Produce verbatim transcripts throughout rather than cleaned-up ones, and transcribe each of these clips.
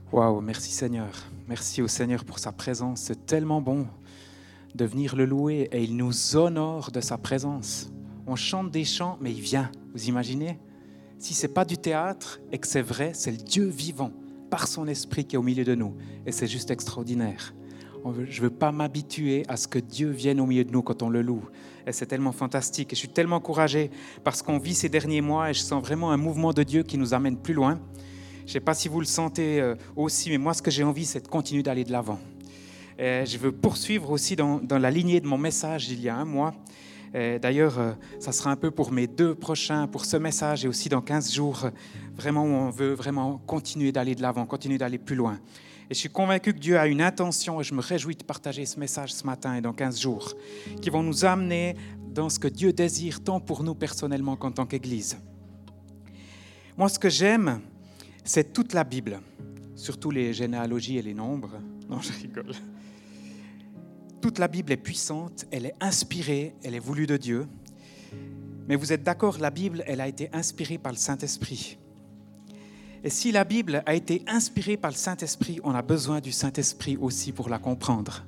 Waouh, merci Seigneur. Merci au Seigneur pour sa présence. C'est tellement bon de venir le louer et il nous honore de sa présence. On chante des chants, mais il vient. Vous imaginez ? Si ce n'est pas du théâtre et que c'est vrai, c'est le Dieu vivant par son esprit qui est au milieu de nous. Et c'est juste extraordinaire. Je ne veux pas m'habituer à ce que Dieu vienne au milieu de nous quand on le loue. Et c'est tellement fantastique. Et je suis tellement encouragé parce qu'on vit ces derniers mois et je sens vraiment un mouvement de Dieu qui nous amène plus loin. Je ne sais pas si vous le sentez aussi, mais moi, ce que j'ai envie, c'est de continuer d'aller de l'avant. Et je veux poursuivre aussi dans, dans la lignée de mon message d'il y a un mois. Et d'ailleurs, ça sera un peu pour mes deux prochains, pour ce message et aussi dans quinze jours, vraiment où on veut vraiment continuer d'aller de l'avant, continuer d'aller plus loin. Et je suis convaincu que Dieu a une intention et je me réjouis de partager ce message ce matin et dans quinze jours, qui vont nous amener dans ce que Dieu désire tant pour nous personnellement qu'en tant qu'Église. Moi, ce que j'aime, c'est toute la Bible, surtout les généalogies et les nombres. Non, je rigole. Toute la Bible est puissante, elle est inspirée, elle est voulue de Dieu. Mais vous êtes d'accord, la Bible, elle a été inspirée par le Saint-Esprit. Et si la Bible a été inspirée par le Saint-Esprit, on a besoin du Saint-Esprit aussi pour la comprendre.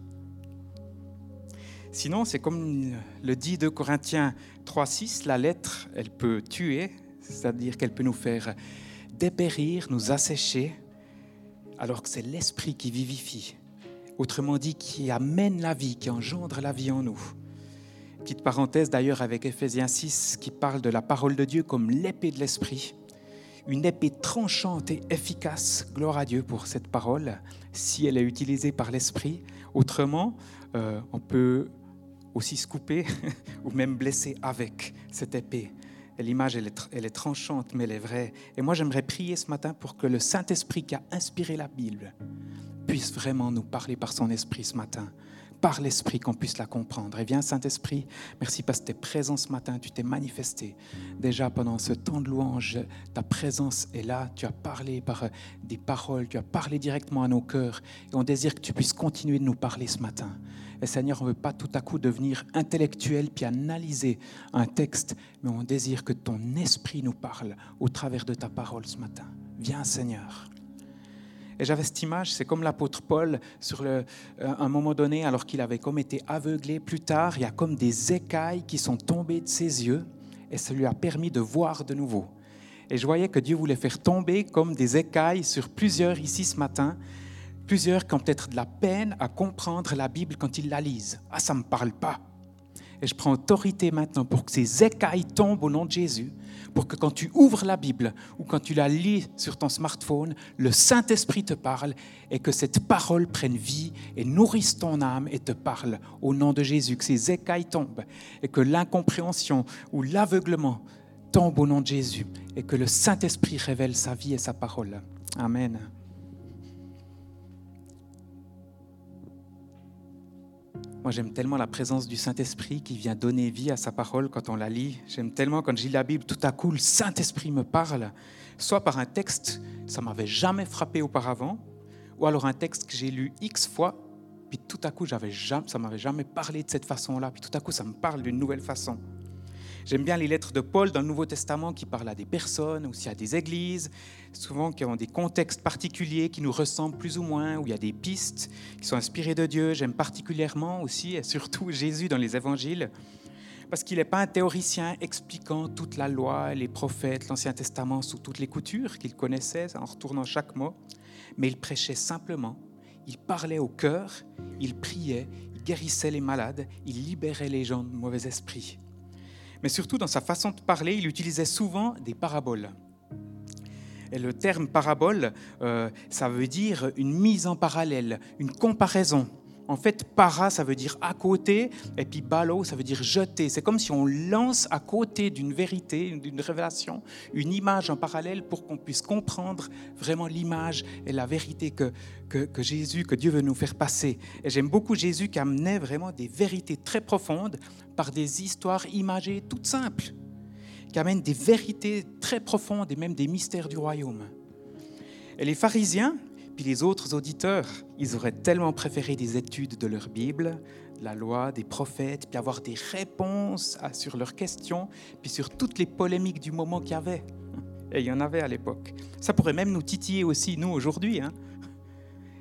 Sinon, c'est comme le dit deux Corinthiens trois six, la lettre, elle peut tuer, c'est-à-dire qu'elle peut nous faire dépérir, nous assécher, alors que c'est l'Esprit qui vivifie. Autrement dit, qui amène la vie, qui engendre la vie en nous. Petite parenthèse d'ailleurs avec Éphésiens six, qui parle de la parole de Dieu comme l'épée de l'Esprit. Une épée tranchante et efficace, gloire à Dieu pour cette parole, si elle est utilisée par l'Esprit. Autrement, euh, on peut aussi se couper ou même blesser avec cette épée. Et l'image, elle est, elle est tranchante, mais elle est vraie. Et moi, j'aimerais prier ce matin pour que le Saint-Esprit qui a inspiré la Bible puisse vraiment nous parler par son esprit ce matin, par l'esprit qu'on puisse la comprendre. Et viens, Saint-Esprit, merci parce que tu es présent ce matin, tu t'es manifesté. Déjà pendant ce temps de louange, ta présence est là, tu as parlé par des paroles, tu as parlé directement à nos cœurs. Et on désire que tu puisses continuer de nous parler ce matin. Et Seigneur, on ne veut pas tout à coup devenir intellectuel puis analyser un texte, mais on désire que ton esprit nous parle au travers de ta parole ce matin. Viens, Seigneur. Et j'avais cette image, c'est comme l'apôtre Paul, sur le, euh, un moment donné, alors qu'il avait comme été aveuglé, plus tard, il y a comme des écailles qui sont tombées de ses yeux, et ça lui a permis de voir de nouveau. Et je voyais que Dieu voulait faire tomber comme des écailles sur plusieurs ici ce matin, plusieurs qui ont peut-être de la peine à comprendre la Bible quand ils la lisent. Ah, ça ne me parle pas. Et je prends autorité maintenant pour que ces écailles tombent au nom de Jésus, pour que quand tu ouvres la Bible ou quand tu la lis sur ton smartphone, le Saint-Esprit te parle et que cette parole prenne vie et nourrisse ton âme et te parle au nom de Jésus, que ces écailles tombent et que l'incompréhension ou l'aveuglement tombe au nom de Jésus et que le Saint-Esprit révèle sa vie et sa parole. Amen. Moi, j'aime tellement la présence du Saint-Esprit qui vient donner vie à sa parole quand on la lit. J'aime tellement quand je lis la Bible, tout à coup, le Saint-Esprit me parle, soit par un texte, ça ne m'avait jamais frappé auparavant, ou alors un texte que j'ai lu X fois, puis tout à coup, j'avais jamais, ça ne m'avait jamais parlé de cette façon-là, puis tout à coup, ça me parle d'une nouvelle façon. J'aime bien les lettres de Paul dans le Nouveau Testament qui parlent à des personnes, aussi à des églises, souvent qui ont des contextes particuliers qui nous ressemblent plus ou moins, où il y a des pistes qui sont inspirées de Dieu. J'aime particulièrement aussi et surtout Jésus dans les évangiles, parce qu'il n'est pas un théoricien expliquant toute la loi, les prophètes, l'Ancien Testament sous toutes les coutures qu'il connaissait en retournant chaque mot, mais il prêchait simplement, il parlait au cœur, il priait, il guérissait les malades, il libérait les gens de mauvais esprits. Mais surtout, dans sa façon de parler, il utilisait souvent des paraboles. Et le terme parabole, euh, ça veut dire une mise en parallèle, une comparaison. En fait, para, ça veut dire à côté, et puis balo, ça veut dire jeter. C'est comme si on lance à côté d'une vérité, d'une révélation, une image en parallèle pour qu'on puisse comprendre vraiment l'image et la vérité que, que, que Jésus, que Dieu veut nous faire passer. Et j'aime beaucoup Jésus qui amenait vraiment des vérités très profondes par des histoires imagées toutes simples, qui amènent des vérités très profondes et même des mystères du royaume. Et les pharisiens, puis les autres auditeurs, ils auraient tellement préféré des études de leur Bible, de la loi, des prophètes, puis avoir des réponses sur leurs questions, puis sur toutes les polémiques du moment qu'il y avait. Et il y en avait à l'époque. Ça pourrait même nous titiller aussi, nous, aujourd'hui. Hein.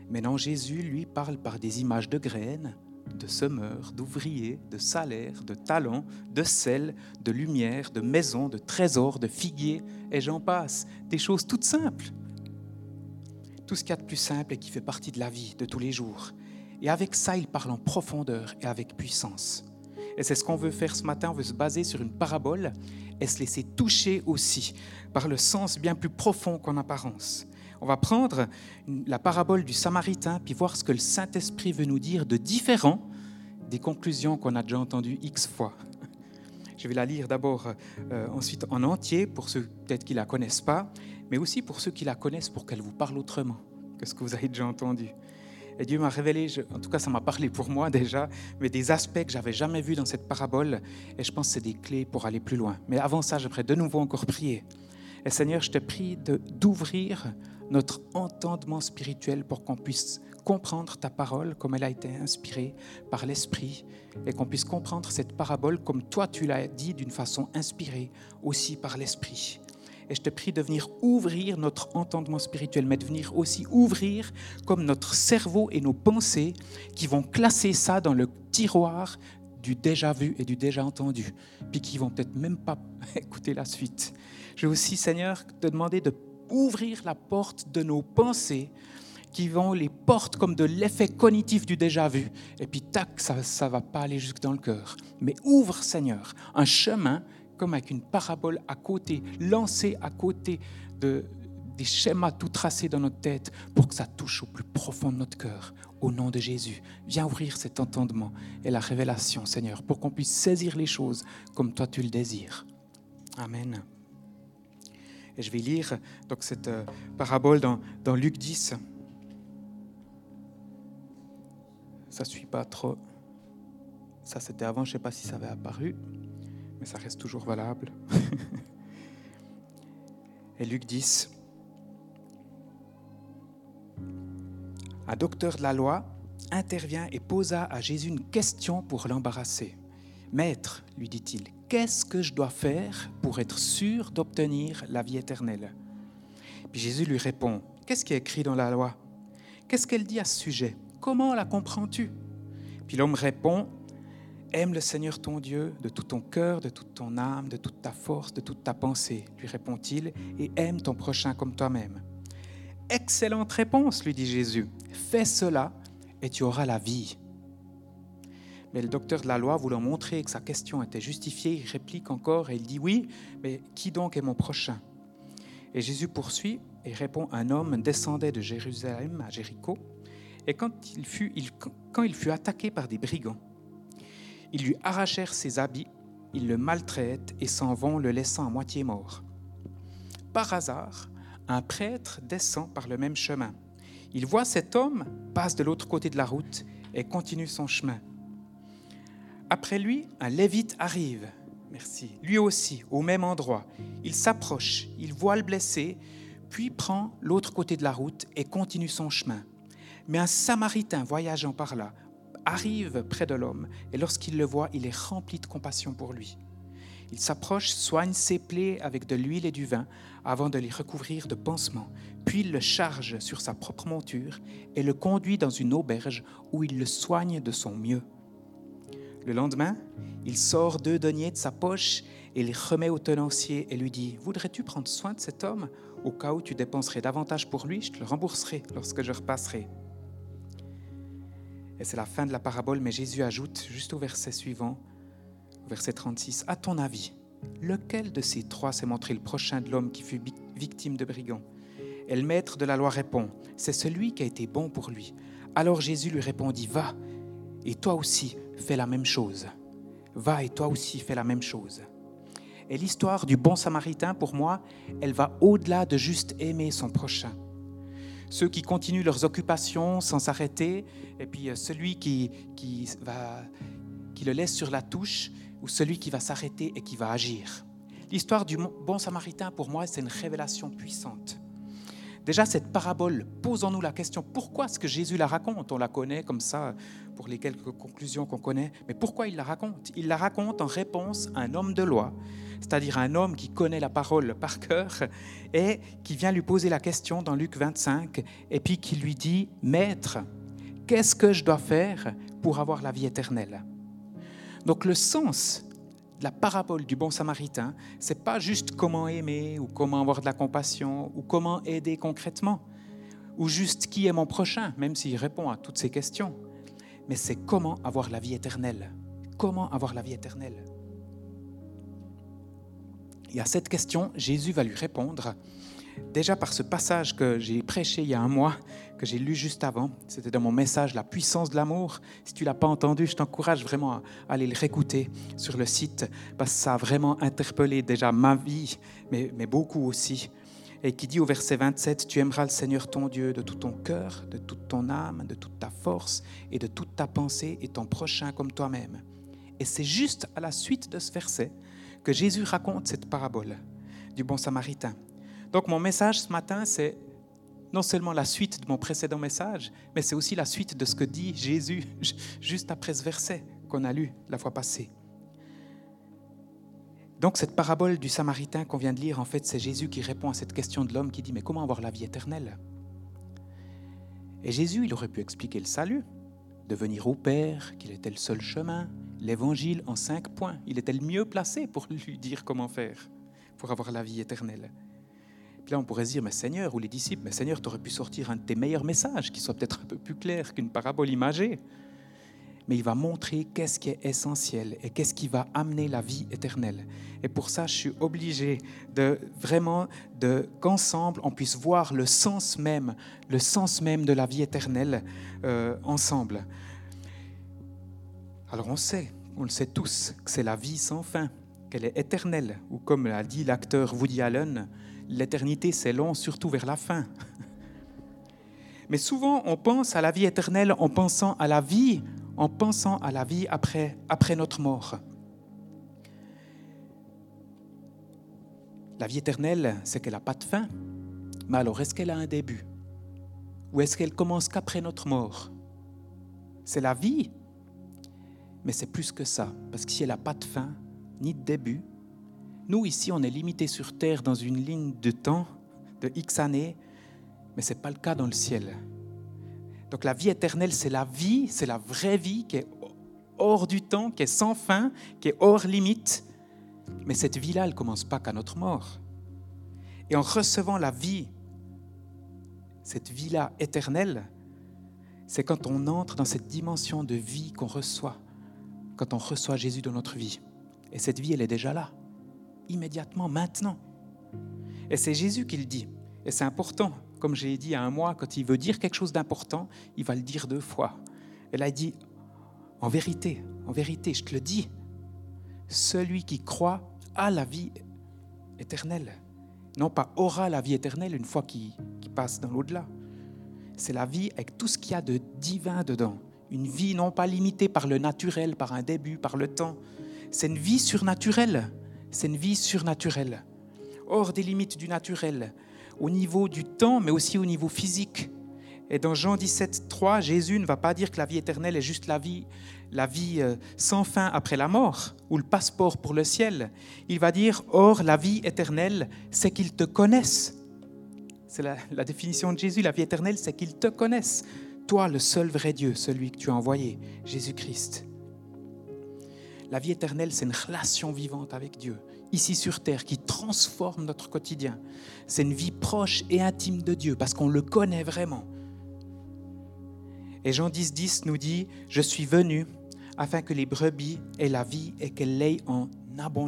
Maintenant, Jésus, lui, parle par des images de graines, de semeurs, d'ouvriers, de salaires, de talents, de sel, de lumière, de maisons, de trésors, de figuiers, et j'en passe. Des choses toutes simples. Tout ce qu'il y a de plus simple et qui fait partie de la vie de tous les jours. Et avec ça, il parle en profondeur et avec puissance. Et c'est ce qu'on veut faire ce matin. On veut se baser sur une parabole et se laisser toucher aussi par le sens bien plus profond qu'en apparence. On va prendre la parabole du Samaritain puis voir ce que le Saint-Esprit veut nous dire de différent des conclusions qu'on a déjà entendues X fois. Je vais la lire d'abord euh, ensuite en entier pour ceux peut-être qui ne la connaissent pas, mais aussi pour ceux qui la connaissent pour qu'elle vous parle autrement que ce que vous avez déjà entendu. Et Dieu m'a révélé, je, en tout cas ça m'a parlé pour moi déjà, mais des aspects que je n'avais jamais vus dans cette parabole, et je pense que c'est des clés pour aller plus loin. Mais avant ça, j'aimerais de nouveau encore prier. Et Seigneur, je te prie de, d'ouvrir notre entendement spirituel pour qu'on puisse comprendre ta parole comme elle a été inspirée par l'Esprit et qu'on puisse comprendre cette parabole comme toi tu l'as dit d'une façon inspirée aussi par l'Esprit. Et je te prie de venir ouvrir notre entendement spirituel, mais de venir aussi ouvrir comme notre cerveau et nos pensées qui vont classer ça dans le tiroir du déjà vu et du déjà entendu, puis qui vont peut-être même pas écouter la suite. Je veux aussi, Seigneur, te demander de ouvrir la porte de nos pensées qui vont les portes comme de l'effet cognitif du déjà vu. Et puis tac, ça ne va pas aller jusque dans le cœur. Mais ouvre, Seigneur, un chemin comme avec une parabole à côté, lancée à côté de, des schémas tout tracés dans notre tête pour que ça touche au plus profond de notre cœur. Au nom de Jésus, viens ouvrir cet entendement et la révélation, Seigneur, pour qu'on puisse saisir les choses comme toi tu le désires. Amen. Et je vais lire donc, cette euh, parabole dans, dans Luc dix. Ça ne suit pas trop. Ça, c'était avant, je ne sais pas si ça avait apparu, mais ça reste toujours valable. Et Luc dix. Un docteur de la loi intervient et posa à Jésus une question pour l'embarrasser. « Maître, lui dit-il, qu'est-ce que je dois faire pour être sûr d'obtenir la vie éternelle ?» Puis Jésus lui répond, « Qu'est-ce qui est écrit dans la loi ? Qu'est-ce qu'elle dit à ce sujet ? Comment la comprends-tu » Puis l'homme répond, « Aime le Seigneur ton Dieu de tout ton cœur, de toute ton âme, de toute ta force, de toute ta pensée, lui répond-il, et aime ton prochain comme toi-même. » « Excellente réponse, lui dit Jésus. Fais cela et tu auras la vie. » Mais le docteur de la loi, voulant montrer que sa question était justifiée, il réplique encore et il dit « Oui, mais qui donc est mon prochain ?» Et Jésus poursuit et répond « Un homme descendait de Jérusalem à Jéricho, et quand il fut, il, quand il fut attaqué par des brigands, ils lui arrachèrent ses habits, ils le maltraitent et s'en vont, le laissant à moitié mort. Par hasard, un prêtre descend par le même chemin. Il voit cet homme, passe de l'autre côté de la route et continue son chemin. Après lui, un lévite arrive, merci, lui aussi, au même endroit. Il s'approche, il voit le blessé, puis prend l'autre côté de la route et continue son chemin. Mais un Samaritain voyageant par là arrive près de l'homme et lorsqu'il le voit, il est rempli de compassion pour lui. Il s'approche, soigne ses plaies avec de l'huile et du vin avant de les recouvrir de pansements. Puis il le charge sur sa propre monture et le conduit dans une auberge où il le soigne de son mieux. Le lendemain, il sort deux deniers de sa poche et les remet au tenancier et lui dit « Voudrais-tu prendre soin de cet homme ? Au cas où tu dépenserais davantage pour lui, je te le rembourserai lorsque je repasserai. » Et c'est la fin de la parabole, mais Jésus ajoute, juste au verset suivant, verset trente-six, « À ton avis, lequel de ces trois s'est montré le prochain de l'homme qui fut victime de brigands ?» Et le maître de la loi répond, « C'est celui qui a été bon pour lui. » Alors Jésus lui répondit, « Va, et toi aussi fais la même chose. Va, et toi aussi fais la même chose. » Et l'histoire du bon Samaritain, pour moi, elle va au-delà de juste aimer son prochain. Ceux qui continuent leurs occupations sans s'arrêter, et puis celui qui, qui, va, qui le laisse sur la touche, ou celui qui va s'arrêter et qui va agir. L'histoire du bon Samaritain, pour moi, c'est une révélation puissante. Déjà, cette parabole, posons-nous la question, pourquoi est-ce que Jésus la raconte? On la connaît comme ça, pour les quelques conclusions qu'on connaît, mais pourquoi il la raconte? Il la raconte en réponse à un homme de loi, c'est-à-dire un homme qui connaît la parole par cœur et qui vient lui poser la question dans Luc vingt-cinq, et puis qui lui dit « Maître, qu'est-ce que je dois faire pour avoir la vie éternelle ?» Donc le sens de la parabole du bon samaritain, ce n'est pas juste comment aimer ou comment avoir de la compassion ou comment aider concrètement ou juste qui est mon prochain, même s'il répond à toutes ces questions. Mais c'est comment avoir la vie éternelle. Comment avoir la vie éternelle? Et à cette question, Jésus va lui répondre déjà par ce passage que j'ai prêché il y a un mois, que j'ai lu juste avant. C'était dans mon message « La puissance de l'amour ». Si tu ne l'as pas entendu, je t'encourage vraiment à aller le réécouter sur le site, parce que ça a vraiment interpellé déjà ma vie, mais, mais beaucoup aussi. Et qui dit au verset vingt-sept, « Tu aimeras le Seigneur ton Dieu de tout ton cœur, de toute ton âme, de toute ta force et de toute ta pensée et ton prochain comme toi-même. » Et c'est juste à la suite de ce verset que Jésus raconte cette parabole du bon samaritain. Donc mon message ce matin, c'est non seulement la suite de mon précédent message, mais c'est aussi la suite de ce que dit Jésus juste après ce verset qu'on a lu la fois passée. Donc cette parabole du Samaritain qu'on vient de lire, en fait, c'est Jésus qui répond à cette question de l'homme qui dit « Mais comment avoir la vie éternelle ?» Et Jésus, il aurait pu expliquer le salut, de venir au Père, qu'il était le seul chemin, l'évangile en cinq points. Il était le mieux placé pour lui dire comment faire pour avoir la vie éternelle. Puis là, on pourrait se dire, mais Seigneur, ou les disciples, mais Seigneur, tu aurais pu sortir un de tes meilleurs messages, qui soit peut-être un peu plus clair qu'une parabole imagée. Mais il va montrer qu'est-ce qui est essentiel et qu'est-ce qui va amener la vie éternelle. Et pour ça, je suis obligé de vraiment de, qu'ensemble, on puisse voir le sens même, le sens même de la vie éternelle euh, ensemble. Alors on sait, on le sait tous, que c'est la vie sans fin, qu'elle est éternelle, ou comme l'a dit l'acteur Woody Allen, l'éternité c'est long, surtout vers la fin. Mais souvent on pense à la vie éternelle en pensant à la vie, en pensant à la vie après, après notre mort. La vie éternelle, c'est qu'elle n'a pas de fin. Mais alors, est-ce qu'elle a un début? Ou est-ce qu'elle commence qu'après notre mort? C'est la vie, mais c'est plus que ça. Parce que si elle n'a pas de fin, ni de début, nous, ici, on est limité sur Terre dans une ligne de temps de X années, mais ce n'est pas le cas dans le ciel. Donc la vie éternelle, c'est la vie, c'est la vraie vie qui est hors du temps, qui est sans fin, qui est hors limite. Mais cette vie-là, elle ne commence pas qu'à notre mort. Et en recevant la vie, cette vie-là éternelle, c'est quand on entre dans cette dimension de vie qu'on reçoit, quand on reçoit Jésus dans notre vie. Et cette vie, elle est déjà là, immédiatement, maintenant. Et c'est Jésus qui le dit. Et c'est important. Comme j'ai dit il y a un mois, quand il veut dire quelque chose d'important, il va le dire deux fois. Et là, il dit, en vérité, en vérité, je te le dis, celui qui croit a la vie éternelle. Non pas aura la vie éternelle une fois qu'il, qu'il passe dans l'au-delà. C'est la vie avec tout ce qu'il y a de divin dedans. Une vie non pas limitée par le naturel, par un début, par le temps. C'est une vie surnaturelle. C'est une vie surnaturelle. Hors des limites du naturel. Au niveau du temps, mais aussi au niveau physique. Et dans Jean dix-sept, trois, Jésus ne va pas dire que la vie éternelle est juste la vie, la vie sans fin après la mort, ou le passeport pour le ciel. Il va dire, or, la vie éternelle, c'est qu'ils te connaissent. C'est la, la définition de Jésus, la vie éternelle, c'est qu'ils te connaissent. Toi, le seul vrai Dieu, celui que tu as envoyé, Jésus-Christ. La vie éternelle, c'est une relation vivante avec Dieu, ici sur terre, qui transforme notre quotidien. C'est une vie proche et intime de Dieu, parce qu'on le connaît vraiment. Et Jean dix, dix nous dit, « Je suis venu afin que les brebis aient la vie et qu'elles l'aient en abondance. »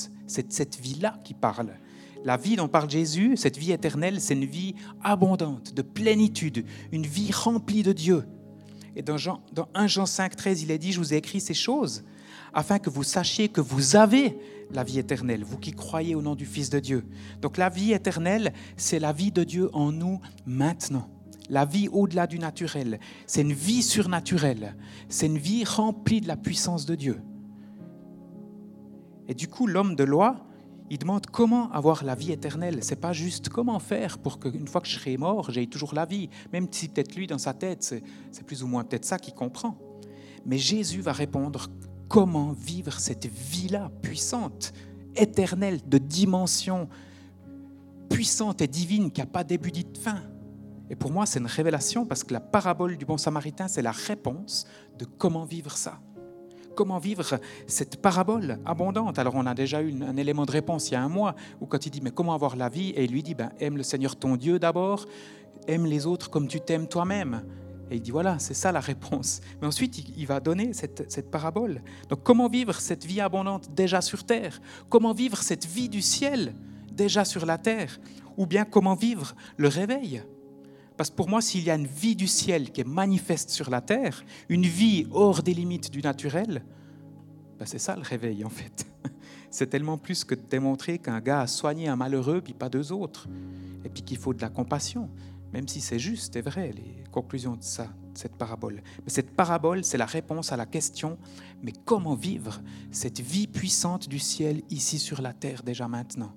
C'est cette vie-là qui parle. La vie dont parle Jésus, cette vie éternelle, c'est une vie abondante, de plénitude, une vie remplie de Dieu. Et dans, Jean, dans un Jean cinq, treize, il est dit, « Je vous ai écrit ces choses afin que vous sachiez que vous avez la vie éternelle, vous qui croyez au nom du Fils de Dieu. » Donc la vie éternelle, c'est la vie de Dieu en nous maintenant. La vie au-delà du naturel. C'est une vie surnaturelle. C'est une vie remplie de la puissance de Dieu. Et du coup, l'homme de loi, Il demande comment avoir la vie éternelle. Ce n'est pas juste comment faire pour qu'une fois que je serai mort, j'aie toujours la vie. Même si peut-être lui, dans sa tête, c'est, c'est plus ou moins peut-être ça qu'il comprend. Mais Jésus va répondre comment vivre cette vie-là puissante, éternelle, de dimension puissante et divine qui n'a pas de début ni de fin. Et pour moi, c'est une révélation parce que la parabole du bon samaritain, c'est la réponse de comment vivre ça. Comment vivre cette parabole abondante. Alors on a déjà eu un élément de réponse il y a un mois où quand il dit mais comment avoir la vie, et il lui dit ben, aime le Seigneur ton Dieu d'abord, aime les autres comme tu t'aimes toi-même. Et il dit voilà, c'est ça la réponse. Mais ensuite il va donner cette, cette parabole. Donc comment vivre cette vie abondante déjà sur terre? Comment vivre cette vie du ciel déjà sur la terre? Ou bien comment vivre le réveil? Parce que pour moi, s'il y a une vie du ciel qui est manifeste sur la terre, une vie hors des limites du naturel, ben c'est ça le réveil en fait. C'est tellement plus que de démontrer qu'un gars a soigné un malheureux puis pas deux autres. Et puis qu'il faut de la compassion, même si c'est juste et vrai, les conclusions de ça, de cette parabole. Mais cette parabole, c'est la réponse à la question, mais comment vivre cette vie puissante du ciel ici sur la terre déjà maintenant?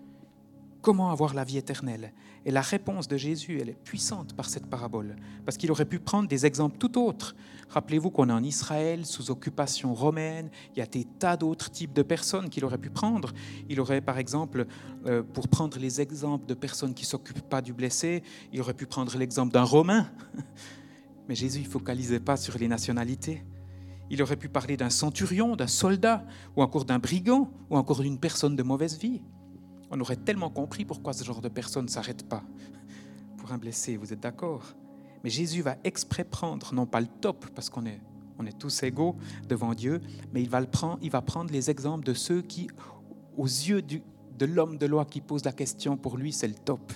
Comment avoir la vie éternelle? Et la réponse de Jésus, elle est puissante par cette parabole, parce qu'il aurait pu prendre des exemples tout autres. Rappelez-vous qu'on est en Israël, sous occupation romaine, il y a des tas d'autres types de personnes qu'il aurait pu prendre. Il aurait, par exemple, euh, pour prendre les exemples de personnes qui ne s'occupent pas du blessé, il aurait pu prendre l'exemple d'un Romain. Mais Jésus ne focalisait pas sur les nationalités. Il aurait pu parler d'un centurion, d'un soldat, ou encore d'un brigand, ou encore d'une personne de mauvaise vie. On aurait tellement compris pourquoi ce genre de personne ne s'arrête pas pour un blessé, vous êtes d'accord? Mais Jésus va exprès prendre, non pas le top, parce qu'on est, on est tous égaux devant Dieu, mais il va, le prendre, il va prendre les exemples de ceux qui, aux yeux du, de l'homme de loi qui pose la question, pour lui, c'est le top.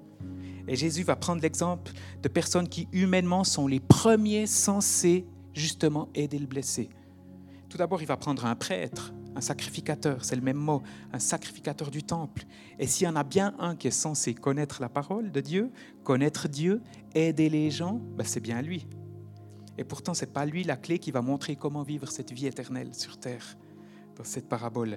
Et Jésus va prendre l'exemple de personnes qui, humainement, sont les premiers censés, justement, aider le blessé. Tout d'abord, il va prendre un prêtre, un sacrificateur, c'est le même mot, un sacrificateur du temple. Et s'il y en a bien un qui est censé connaître la parole de Dieu, connaître Dieu, aider les gens, ben c'est bien lui. Et pourtant, ce n'est pas lui la clé qui va montrer comment vivre cette vie éternelle sur terre, dans cette parabole.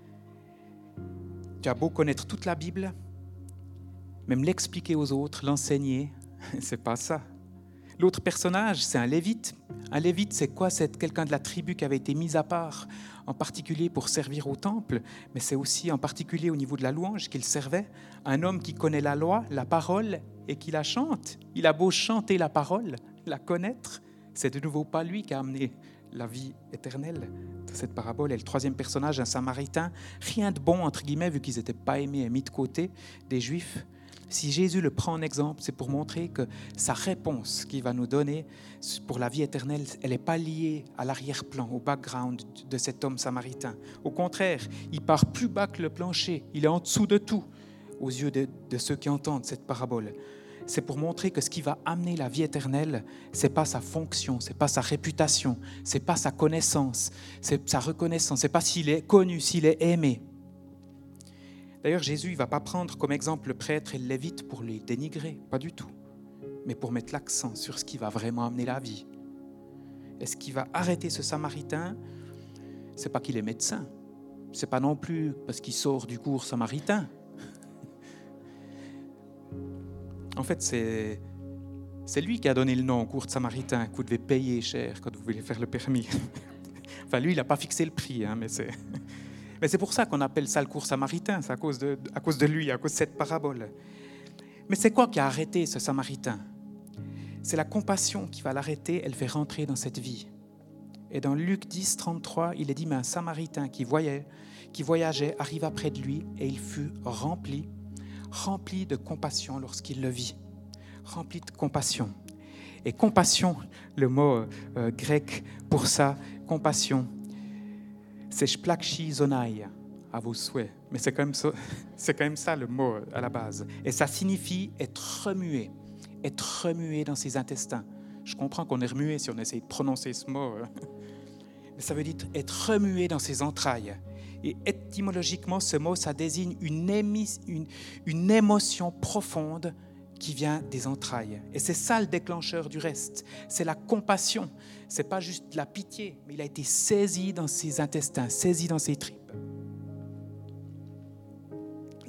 Tu as beau connaître toute la Bible, même l'expliquer aux autres, l'enseigner, c'est pas ça. L'autre personnage, c'est un lévite. Un lévite, c'est quoi? C'est quelqu'un de la tribu qui avait été mis à part, en particulier pour servir au temple, mais c'est aussi en particulier au niveau de la louange qu'il servait. Un homme qui connaît la loi, la parole, et qui la chante. Il a beau chanter la parole, la connaître, c'est de nouveau pas lui qui a amené la vie éternelle de cette parabole. Et le troisième personnage, un Samaritain, rien de bon, entre guillemets, vu qu'ils n'étaient pas aimés et mis de côté des Juifs. Si Jésus le prend en exemple, c'est pour montrer que sa réponse qu'il va nous donner pour la vie éternelle, elle n'est pas liée à l'arrière-plan, au background de cet homme samaritain. Au contraire, il part plus bas que le plancher, il est en dessous de tout, aux yeux de, de ceux qui entendent cette parabole. C'est pour montrer que ce qui va amener la vie éternelle, ce n'est pas sa fonction, ce n'est pas sa réputation, ce n'est pas sa connaissance, c'est sa reconnaissance, ce n'est pas s'il est connu, s'il est aimé. D'ailleurs, Jésus ne va pas prendre comme exemple le prêtre et le lévite pour les dénigrer, pas du tout, mais pour mettre l'accent sur ce qui va vraiment amener la vie. Et ce qui va arrêter ce Samaritain, ce n'est pas qu'il est médecin, ce n'est pas non plus parce qu'il sort du cours samaritain. En fait, c'est, c'est lui qui a donné le nom au cours de samaritain, que vous devez payer cher quand vous voulez faire le permis. Enfin, lui, il n'a pas fixé le prix, hein, mais c'est... Mais c'est pour ça qu'on appelle ça le cours samaritain, c'est à cause de, à cause de lui, à cause de cette parabole. Mais c'est quoi qui a arrêté ce Samaritain? C'est la compassion qui va l'arrêter, elle fait rentrer dans cette vie. Et dans Luc dix, trente-trois, il est dit, mais un Samaritain qui voyait, qui voyageait arriva près de lui et il fut rempli, rempli de compassion lorsqu'il le vit. Rempli de compassion. Et compassion, le mot euh, grec pour ça, compassion, c'est splakchi zonai, à vos souhaits. Mais c'est quand même ça, c'est quand même ça le mot à la base. Et ça signifie être remué, être remué dans ses intestins. Je comprends qu'on est remué si on essaie de prononcer ce mot. Mais ça veut dire être remué dans ses entrailles. Et étymologiquement, ce mot, ça désigne une, émis, une, une émotion profonde qui vient des entrailles. Et c'est ça le déclencheur du reste. C'est la compassion. Ce n'est pas juste de la pitié, mais il a été saisi dans ses intestins, saisi dans ses tripes.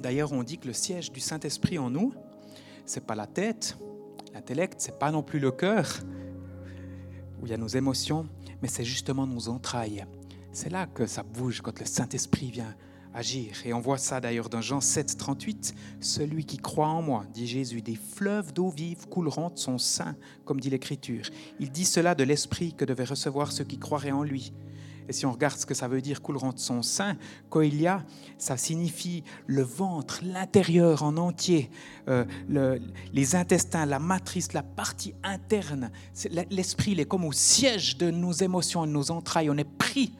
D'ailleurs, on dit que le siège du Saint-Esprit en nous, c'est pas la tête, l'intellect, c'est pas non plus le cœur, où il y a nos émotions, mais c'est justement nos entrailles. C'est là que ça bouge quand le Saint-Esprit vient agir. Et on voit ça d'ailleurs dans Jean sept, trente-huit. « Celui qui croit en moi, dit Jésus, des fleuves d'eau vive couleront de son sein, comme dit l'Écriture. Il dit cela de l'Esprit que devaient recevoir ceux qui croiraient en lui. » Et si on regarde ce que ça veut dire, couleront de son sein, koilia, ça signifie le ventre, l'intérieur en entier, euh, le, les intestins, la matrice, la partie interne. C'est, l'esprit, il est comme au siège de nos émotions, de nos entrailles. On est pris,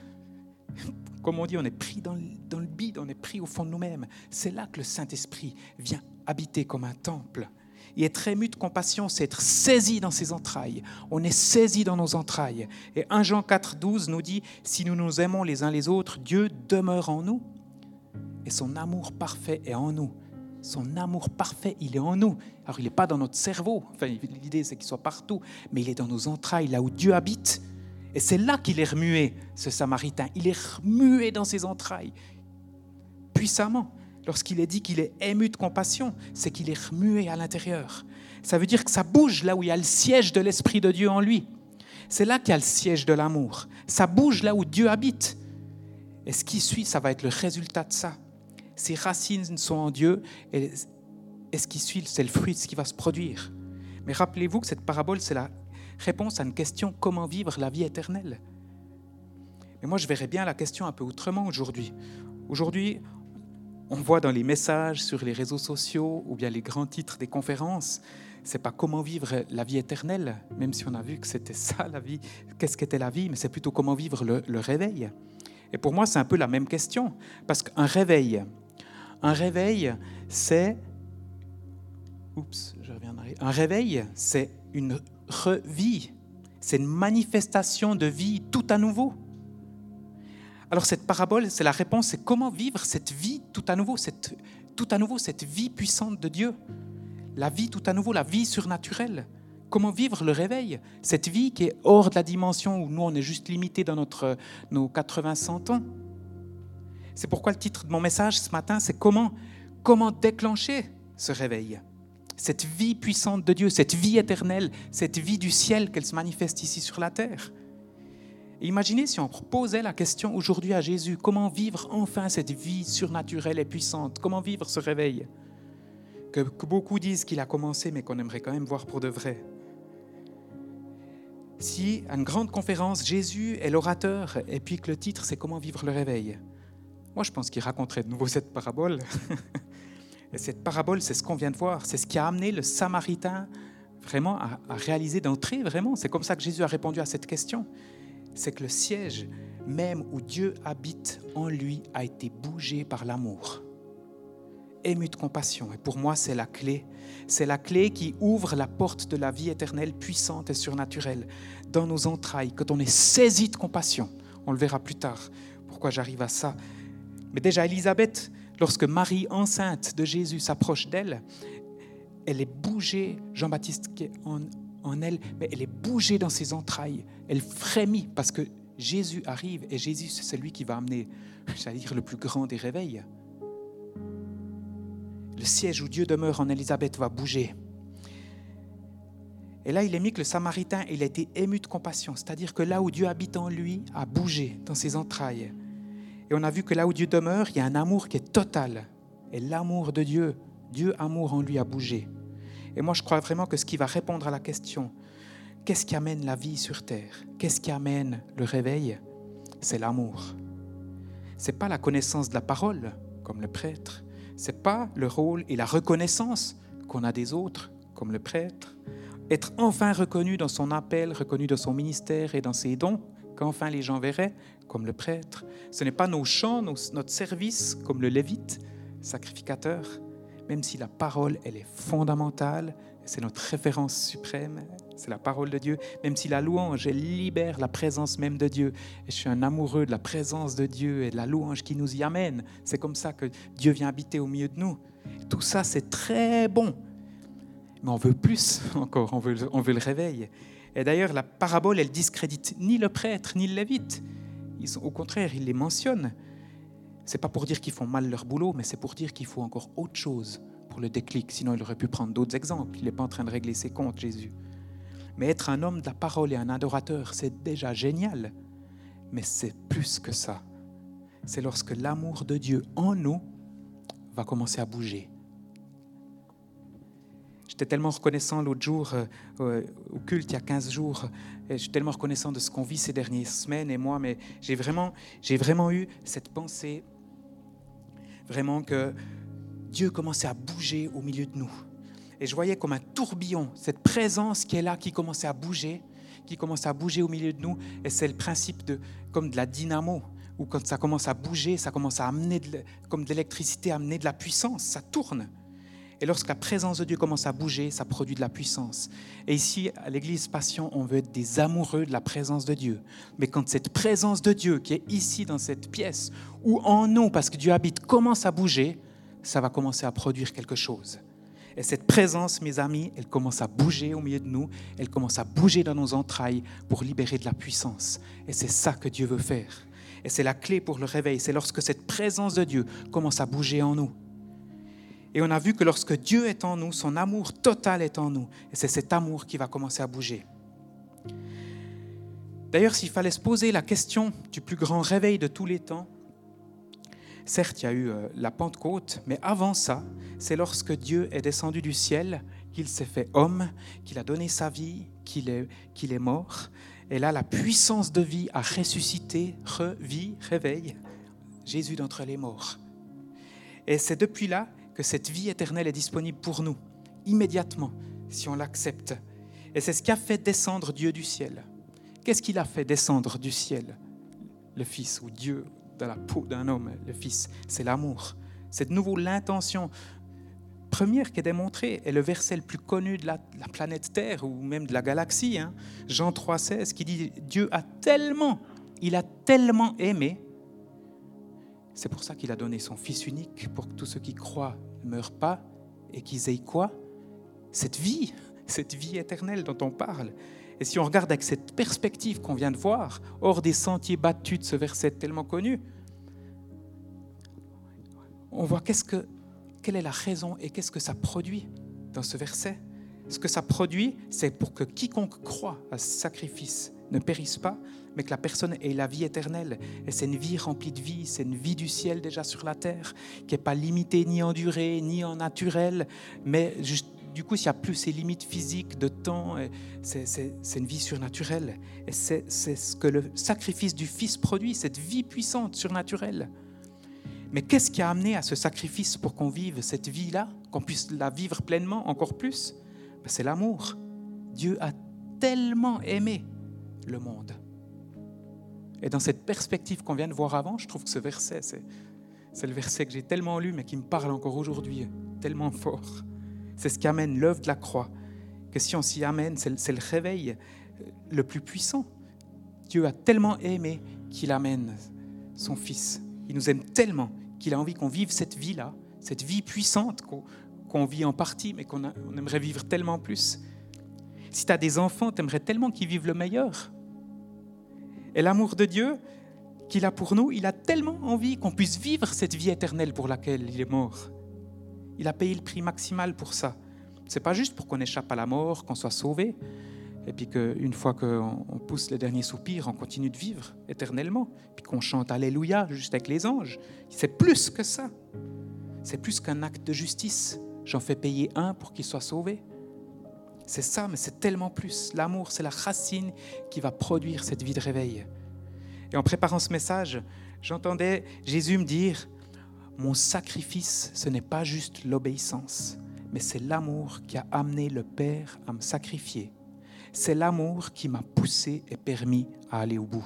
comme on dit, on est pris dans le, dans le bide, on est pris au fond de nous-mêmes. C'est là que le Saint-Esprit vient habiter comme un temple. Et être ému de compassion, c'est être saisi dans ses entrailles. On est saisi dans nos entrailles. Et premier Jean quatre, douze nous dit, si nous nous aimons les uns les autres, Dieu demeure en nous et son amour parfait est en nous. Son amour parfait, il est en nous. Alors, il n'est pas dans notre cerveau. Enfin, l'idée, c'est qu'il soit partout. Mais il est dans nos entrailles, là où Dieu habite. Et c'est là qu'il est remué, ce Samaritain. Il est remué dans ses entrailles, puissamment. Lorsqu'il est dit qu'il est ému de compassion, c'est qu'il est remué à l'intérieur. Ça veut dire que ça bouge là où il y a le siège de l'Esprit de Dieu en lui. C'est là qu'il y a le siège de l'amour. Ça bouge là où Dieu habite. Et ce qui suit, ça va être le résultat de ça. Ses racines sont en Dieu et, et ce qui suit, c'est le fruit de ce qui va se produire. Mais rappelez-vous que cette parabole, c'est la réponse à une question, comment vivre la vie éternelle. Mais moi, je verrais bien la question un peu autrement aujourd'hui. Aujourd'hui, on voit dans les messages sur les réseaux sociaux ou bien les grands titres des conférences, c'est pas comment vivre la vie éternelle, même si on a vu que c'était ça la vie, qu'est-ce qu'était la vie, mais c'est plutôt comment vivre le, le réveil. Et pour moi, c'est un peu la même question, parce qu'un réveil, un réveil, c'est, oups, je reviens en arrière. Un réveil, c'est une revie, c'est une manifestation de vie tout à nouveau. Alors cette parabole, c'est la réponse, c'est comment vivre cette vie tout à nouveau, cette, tout à nouveau, cette vie puissante de Dieu. La vie tout à nouveau, la vie surnaturelle. Comment vivre le réveil, cette vie qui est hors de la dimension où nous, on est juste limité dans notre, nos quatre-vingts à cent ans. C'est pourquoi le titre de mon message ce matin, c'est comment, comment déclencher ce réveil. Cette vie puissante de Dieu, cette vie éternelle, cette vie du ciel qu'elle se manifeste ici sur la terre. Et imaginez si on posait la question aujourd'hui à Jésus, comment vivre enfin cette vie surnaturelle et puissante? Comment vivre ce réveil que, que beaucoup disent qu'il a commencé, mais qu'on aimerait quand même voir pour de vrai. Si à une grande conférence, Jésus est l'orateur, et puis que le titre, c'est « Comment vivre le réveil ?» Moi, je pense qu'il raconterait de nouveau cette parabole. Et cette parabole, c'est ce qu'on vient de voir. C'est ce qui a amené le Samaritain vraiment à, à réaliser d'entrée, vraiment. C'est comme ça que Jésus a répondu à cette question. C'est que le siège même où Dieu habite en lui a été bougé par l'amour. Ému de compassion. Et pour moi, c'est la clé. C'est la clé qui ouvre la porte de la vie éternelle puissante et surnaturelle dans nos entrailles, quand on est saisi de compassion. On le verra plus tard, pourquoi j'arrive à ça. Mais déjà, Élisabeth, lorsque Marie, enceinte de Jésus, s'approche d'elle, elle est bougée, Jean-Baptiste qui est en en elle, mais elle est bougée dans ses entrailles. Elle frémit parce que Jésus arrive et Jésus, c'est celui qui va amener, j'allais dire, le plus grand des réveils. Le siège où Dieu demeure en Élisabeth va bouger. Et là, il est mis que le Samaritain, il a été ému de compassion, c'est-à-dire que là où Dieu habite en lui, a bougé dans ses entrailles. Et on a vu que là où Dieu demeure, il y a un amour qui est total. Et l'amour de Dieu, Dieu amour en lui a bougé. Et moi, je crois vraiment que ce qui va répondre à la question, qu'est-ce qui amène la vie sur terre? Qu'est-ce qui amène le réveil? C'est l'amour. Ce n'est pas la connaissance de la parole, comme le prêtre. Ce n'est pas le rôle et la reconnaissance qu'on a des autres, comme le prêtre. Être enfin reconnu dans son appel, reconnu dans son ministère et dans ses dons, qu'enfin les gens verraient, comme le prêtre. Ce n'est pas nos chants, nos, notre service, comme le lévite, sacrificateur. Même si la parole, elle est fondamentale, c'est notre référence suprême, c'est la parole de Dieu, même si la louange, elle libère la présence même de Dieu. Et je suis un amoureux de la présence de Dieu et de la louange qui nous y amène. C'est comme ça que Dieu vient habiter au milieu de nous. Tout ça, c'est très bon. Mais on veut plus encore, on veut, on veut le réveil. Et d'ailleurs, la parabole, elle discrédite ni le prêtre, ni le lévite. Ils sont, au contraire, il les mentionne. Ce n'est pas pour dire qu'ils font mal leur boulot, mais c'est pour dire qu'il faut encore autre chose pour le déclic. Sinon, il aurait pu prendre d'autres exemples. Il n'est pas en train de régler ses comptes, Jésus. Mais être un homme de la parole et un adorateur, c'est déjà génial. Mais c'est plus que ça. C'est lorsque l'amour de Dieu en nous va commencer à bouger. J'étais tellement reconnaissant l'autre jour, euh, au culte, il y a quinze jours, et je suis tellement reconnaissant de ce qu'on vit ces dernières semaines et moi, mais j'ai vraiment, j'ai vraiment eu cette pensée, vraiment que Dieu commençait à bouger au milieu de nous. Et je voyais comme un tourbillon, cette présence qui est là, qui commençait à bouger, qui commençait à bouger au milieu de nous. Et c'est le principe de, comme de la dynamo, où quand ça commence à bouger, ça commence à amener, de, comme de l'électricité, à amener de la puissance, ça tourne. Et lorsque la présence de Dieu commence à bouger, ça produit de la puissance. Et ici, à l'Église Passion, on veut être des amoureux de la présence de Dieu. Mais quand cette présence de Dieu qui est ici dans cette pièce, ou en nous, parce que Dieu habite, commence à bouger, ça va commencer à produire quelque chose. Et cette présence, mes amis, elle commence à bouger au milieu de nous, elle commence à bouger dans nos entrailles pour libérer de la puissance. Et c'est ça que Dieu veut faire. Et c'est la clé pour le réveil. C'est lorsque cette présence de Dieu commence à bouger en nous. Et on a vu que lorsque Dieu est en nous, son amour total est en nous. Et c'est cet amour qui va commencer à bouger. D'ailleurs, s'il fallait se poser la question du plus grand réveil de tous les temps, certes, il y a eu la Pentecôte, mais avant ça, c'est lorsque Dieu est descendu du ciel, qu'il s'est fait homme, qu'il a donné sa vie, qu'il est, qu'il est mort. Et là, la puissance de vie a ressuscité, revit, réveille Jésus d'entre les morts. Et c'est depuis là que cette vie éternelle est disponible pour nous, immédiatement, si on l'accepte. Et c'est ce qui a fait descendre Dieu du ciel. Qu'est-ce qu'il a fait descendre du ciel? Le Fils, ou Dieu dans la peau d'un homme, le Fils, c'est l'amour. C'est de nouveau l'intention première qui est démontrée, est le verset le plus connu de la, de la planète Terre, ou même de la galaxie, hein, Jean trois seize, qui dit « Dieu a tellement, il a tellement aimé ». C'est pour ça qu'il a donné son Fils unique, pour que tous ceux qui croient ne meurent pas et qu'ils aient quoi? Cette vie, cette vie éternelle dont on parle. Et si on regarde avec cette perspective qu'on vient de voir, hors des sentiers battus de ce verset tellement connu, on voit qu'est-ce que, quelle est la raison et qu'est-ce que ça produit dans ce verset. Ce que ça produit, c'est pour que quiconque croit à ce sacrifice ne périsse pas, mais que la personne ait la vie éternelle. Et c'est une vie remplie de vie, c'est une vie du ciel déjà sur la terre, qui n'est pas limitée ni en durée, ni en naturel, mais juste, du coup, s'il n'y a plus ces limites physiques de temps, c'est, c'est, c'est une vie surnaturelle. Et c'est, c'est ce que le sacrifice du Fils produit, cette vie puissante, surnaturelle. Mais qu'est-ce qui a amené à ce sacrifice pour qu'on vive cette vie-là, qu'on puisse la vivre pleinement, encore plus? Ben, c'est l'amour. Dieu a tellement aimé le monde. Et dans cette perspective qu'on vient de voir avant, je trouve que ce verset, c'est, c'est le verset que j'ai tellement lu, mais qui me parle encore aujourd'hui, tellement fort. C'est ce qui amène l'œuvre de la croix. Que si on s'y amène, c'est, c'est le réveil le plus puissant. Dieu a tellement aimé qu'il amène son Fils. Il nous aime tellement qu'il a envie qu'on vive cette vie-là, cette vie puissante qu'on, qu'on vit en partie, mais qu'on a, on aimerait vivre tellement plus. Si tu as des enfants, tu aimerais tellement qu'ils vivent le meilleur. Et l'amour de Dieu qu'il a pour nous, il a tellement envie qu'on puisse vivre cette vie éternelle pour laquelle il est mort. Il a payé le prix maximal pour ça. Ce n'est pas juste pour qu'on échappe à la mort, qu'on soit sauvé, et puis qu'une fois qu'on pousse les derniers soupirs, on continue de vivre éternellement, puis qu'on chante Alléluia juste avec les anges. C'est plus que ça. C'est plus qu'un acte de justice. J'en fais payer un pour qu'il soit sauvé. C'est ça, mais c'est tellement plus. L'amour, c'est la racine qui va produire cette vie de réveil. Et en préparant ce message, j'entendais Jésus me dire « Mon sacrifice, ce n'est pas juste l'obéissance, mais c'est l'amour qui a amené le Père à me sacrifier. C'est l'amour qui m'a poussé et permis à aller au bout. »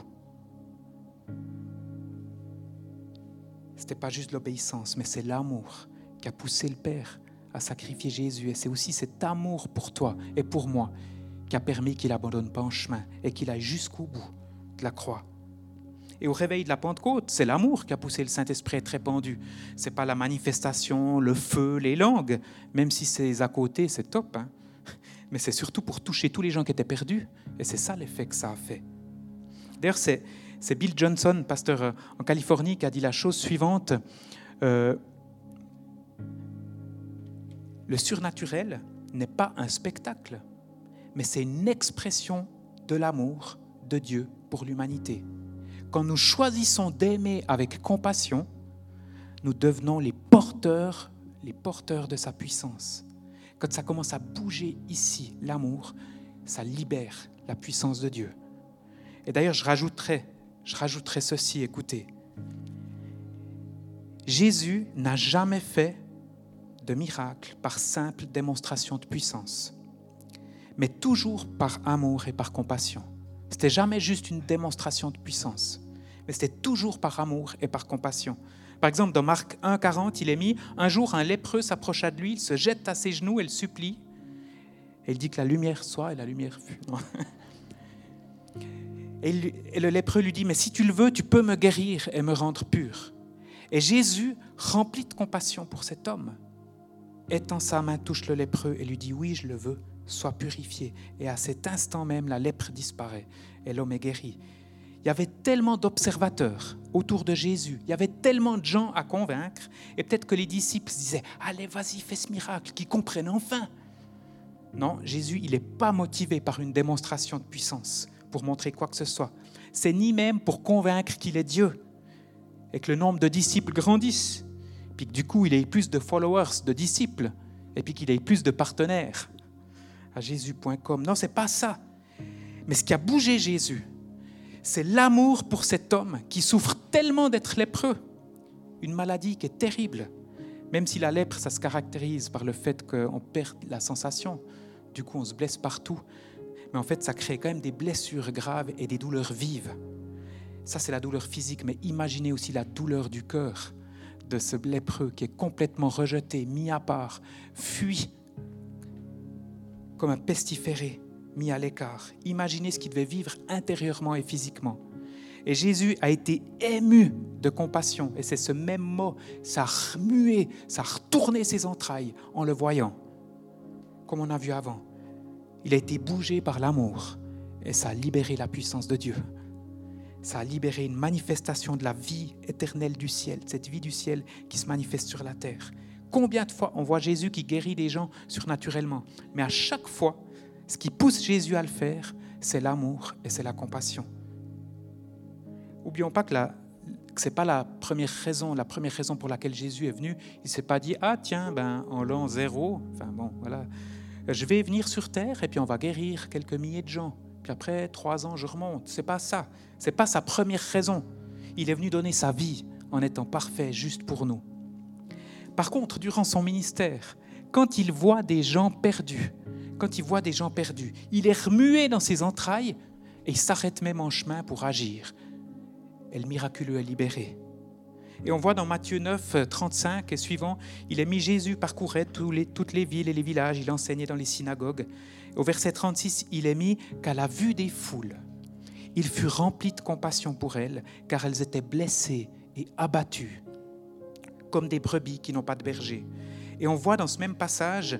Ce n'était pas juste l'obéissance, mais c'est l'amour qui a poussé le Père à sacrifier Jésus. Et c'est aussi cet amour pour toi et pour moi qui a permis qu'il n'abandonne pas en chemin et qu'il aille jusqu'au bout de la croix. Et au réveil de la Pentecôte, c'est l'amour qui a poussé le Saint-Esprit à être répandu. Ce n'est pas la manifestation, le feu, les langues, même si c'est à côté, c'est top. Hein? Mais c'est surtout pour toucher tous les gens qui étaient perdus. Et c'est ça l'effet que ça a fait. D'ailleurs, c'est, C'est Bill Johnson, pasteur en Californie, qui a dit la chose suivante. Euh, le surnaturel n'est pas un spectacle, mais c'est une expression de l'amour de Dieu pour l'humanité. Quand nous choisissons d'aimer avec compassion, nous devenons les porteurs, les porteurs de sa puissance. Quand ça commence à bouger ici, l'amour, ça libère la puissance de Dieu. Et d'ailleurs, je rajouterai, je rajouterai ceci, écoutez. Jésus n'a jamais fait de miracle par simple démonstration de puissance, mais toujours par amour et par compassion. Ce n'était jamais juste une démonstration de puissance, mais c'était toujours par amour et par compassion. Par exemple, dans Marc un, quarante, il est mis « Un jour, un lépreux s'approcha de lui, il se jette à ses genoux et le supplie. Et il dit que la lumière soit, et la lumière fut. » et, il, et le lépreux lui dit « Mais si tu le veux, tu peux me guérir et me rendre pur. » Et Jésus, rempli de compassion pour cet homme, étend sa main, touche le lépreux et lui dit « Oui, je le veux, sois purifié. » Et à cet instant même, la lèpre disparaît et l'homme est guéri. Il y avait tellement d'observateurs autour de Jésus, il y avait tellement de gens à convaincre, et peut-être que les disciples se disaient « Allez, vas-y, fais ce miracle, qu'ils comprennent enfin. » Non, Jésus, il n'est pas motivé par une démonstration de puissance pour montrer quoi que ce soit. C'est ni même pour convaincre qu'il est Dieu et que le nombre de disciples grandisse, puis que du coup, il ait plus de followers, de disciples, et puis qu'il ait plus de partenaires à jésus point com. Non, ce n'est pas ça. Mais ce qui a bougé Jésus, c'est l'amour pour cet homme qui souffre tellement d'être lépreux, une maladie qui est terrible. Même si la lèpre, ça se caractérise par le fait qu'on perd la sensation, du coup on se blesse partout, mais en fait ça crée quand même des blessures graves et des douleurs vives. Ça c'est la douleur physique, mais imaginez aussi la douleur du cœur de ce lépreux qui est complètement rejeté, mis à part, fui comme un pestiféré, mis à l'écart. Imaginez ce qu'il devait vivre intérieurement et physiquement. Et Jésus a été ému de compassion. Et c'est ce même mot, ça a remué, ça a retourné ses entrailles en le voyant, comme on a vu avant. Il a été bougé par l'amour et ça a libéré la puissance de Dieu. Ça a libéré une manifestation de la vie éternelle du ciel, cette vie du ciel qui se manifeste sur la terre. Combien de fois on voit Jésus qui guérit des gens surnaturellement, mais à chaque fois, ce qui pousse Jésus à le faire, c'est l'amour et c'est la compassion. N'oublions pas que, la, que ce n'est pas la première raison, la première raison pour laquelle Jésus est venu. Il ne s'est pas dit « Ah tiens, ben, en l'an zéro, enfin bon, voilà, je vais venir sur terre et puis on va guérir quelques milliers de gens. Puis après, trois ans, je remonte. » Ce n'est pas ça. Ce n'est pas sa première raison. Il est venu donner sa vie en étant parfait, juste pour nous. Par contre, durant son ministère, quand il voit des gens perdus, quand il voit des gens perdus, il est remué dans ses entrailles et il s'arrête même en chemin pour agir. Et le miraculeux est libéré. Et on voit dans Matthieu neuf, trente-cinq et suivant, il est mis Jésus parcourait tous les, toutes les villes et les villages, il enseignait dans les synagogues. Au verset trente-six, il est mis qu'à la vue des foules, il fut rempli de compassion pour elles, car elles étaient blessées et abattues, comme des brebis qui n'ont pas de berger. Et on voit dans ce même passage,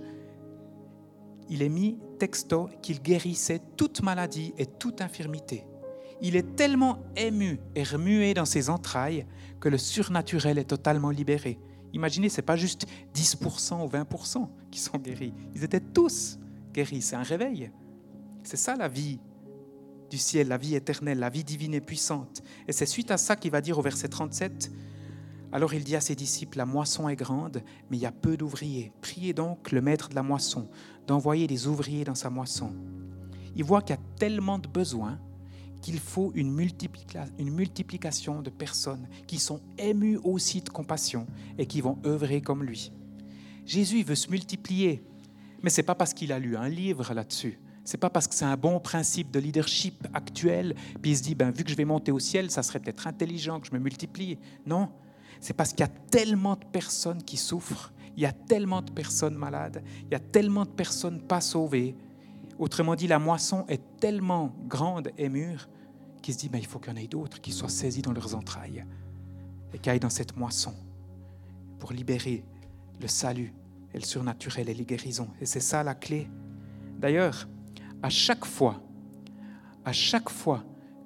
il est mis texto qu'il guérissait toute maladie et toute infirmité. Il est tellement ému et remué dans ses entrailles que le surnaturel est totalement libéré. Imaginez, ce n'est pas juste dix pour cent ou vingt pour cent qui sont guéris. Ils étaient tous guéris. C'est un réveil. C'est ça la vie du ciel, la vie éternelle, la vie divine et puissante. Et c'est suite à ça qu'il va dire au verset trente-sept, « Alors il dit à ses disciples, la moisson est grande, mais il y a peu d'ouvriers. Priez donc le maître de la moisson d'envoyer des ouvriers dans sa moisson. » Il voit qu'il y a tellement de besoins qu'il faut une, multiplica- une multiplication de personnes qui sont émues aussi de compassion et qui vont œuvrer comme lui. Jésus il veut se multiplier, mais ce n'est pas parce qu'il a lu un livre là-dessus. Ce n'est pas parce que c'est un bon principe de leadership actuel, puis il se dit, ben, vu que je vais monter au ciel, ça serait peut-être intelligent que je me multiplie. Non, c'est parce qu'il y a tellement de personnes qui souffrent, il y a tellement de personnes malades, il y a tellement de personnes pas sauvées. Autrement dit, la moisson est tellement grande et mûre qu'il se dit, ben, il faut qu'il y en ait d'autres qui soient saisis dans leurs entrailles et qui aillent dans cette moisson pour libérer le salut et le surnaturel et les guérisons. Et c'est ça la clé. D'ailleurs, à chaque fois, à chaque fois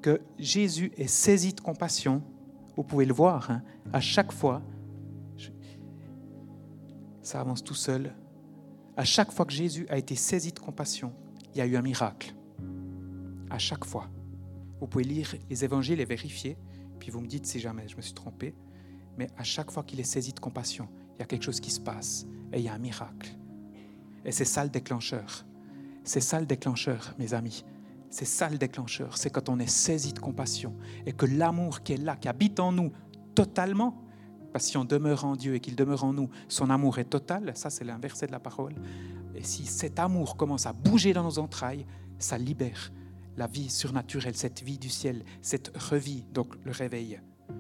que Jésus est saisi de compassion. Vous pouvez le voir, hein, à chaque fois. Je... Ça avance tout seul. À chaque fois que Jésus a été saisi de compassion, il y a eu un miracle. À chaque fois. Vous pouvez lire les évangiles et vérifier, puis vous me dites si jamais je me suis trompé. Mais à chaque fois qu'il est saisi de compassion, il y a quelque chose qui se passe et il y a un miracle. Et c'est ça le déclencheur. C'est ça le déclencheur, mes amis. C'est ça le déclencheur. C'est quand on est saisi de compassion et que l'amour qui est là, qui habite en nous totalement, parce que si on demeure en Dieu et qu'il demeure en nous, son amour est total. Ça, c'est l'inverset de la parole. Et si cet amour commence à bouger dans nos entrailles, ça libère la vie surnaturelle, cette vie du ciel, cette revie, donc le réveil.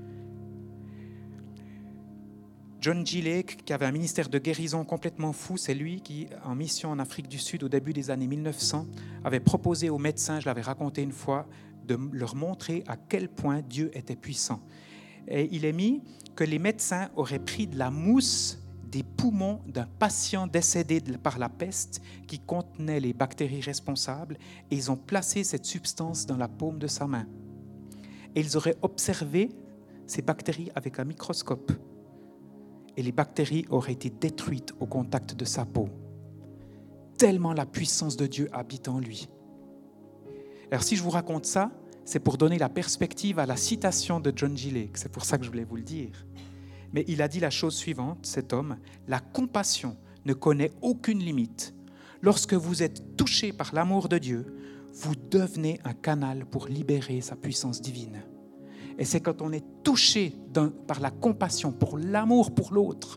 John G. Lake, qui avait un ministère de guérison complètement fou, c'est lui qui, en mission en Afrique du Sud au début des années mille neuf cents, avait proposé aux médecins, je l'avais raconté une fois, de leur montrer à quel point Dieu était puissant. Et il est mis que les médecins auraient pris de la mousse des poumons d'un patient décédé par la peste qui contenait les bactéries responsables et ils ont placé cette substance dans la paume de sa main. Et ils auraient observé ces bactéries avec un microscope. Et les bactéries auraient été détruites au contact de sa peau. Tellement la puissance de Dieu habite en lui. Alors si je vous raconte ça, c'est pour donner la perspective à la citation de John G. Lake. C'est pour ça que je voulais vous le dire. Mais il a dit la chose suivante, cet homme, « La compassion ne connaît aucune limite. Lorsque vous êtes touché par l'amour de Dieu, vous devenez un canal pour libérer sa puissance divine. » Et c'est quand on est touché par la compassion, pour l'amour pour l'autre,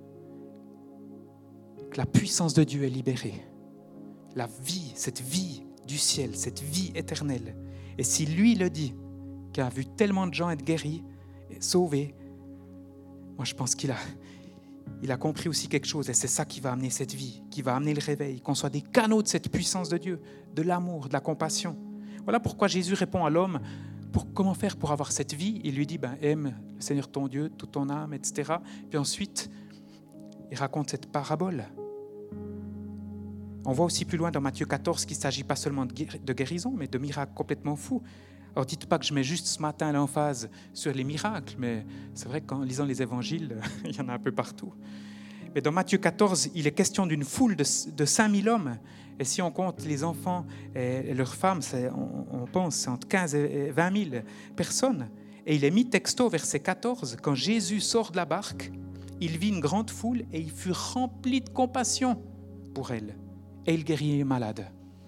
que la puissance de Dieu est libérée. La vie, cette vie du ciel, cette vie éternelle. Et si lui le dit, qui a vu tellement de gens être guéris, et sauvés, moi je pense qu'il a, il a compris aussi quelque chose. Et c'est ça qui va amener cette vie, qui va amener le réveil, qu'on soit des canaux de cette puissance de Dieu, de l'amour, de la compassion. Voilà pourquoi Jésus répond à l'homme, pour comment faire pour avoir cette vie. Il lui dit, ben, aime le Seigneur ton Dieu, toute ton âme, et cetera. Puis ensuite, il raconte cette parabole. On voit aussi plus loin dans Matthieu quatorze qu'il ne s'agit pas seulement de guérison, mais de miracles complètement fous. Alors dites pas que je mets juste ce matin l'emphase sur les miracles, mais c'est vrai qu'en lisant les évangiles, il y en a un peu partout. Mais dans Matthieu quatorze, il est question d'une foule de, de cinq mille hommes. Et si on compte les enfants et leurs femmes, c'est, on, on pense c'est entre quinze et vingt mille personnes. Et il est mis texto, verset quatorze, quand Jésus sort de la barque, il vit une grande foule et il fut rempli de compassion pour elle. Et il guérit les malades.